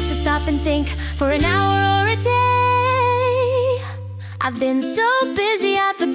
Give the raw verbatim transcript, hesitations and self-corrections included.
to stop and think for an hour or a day. I've been so busy I forgot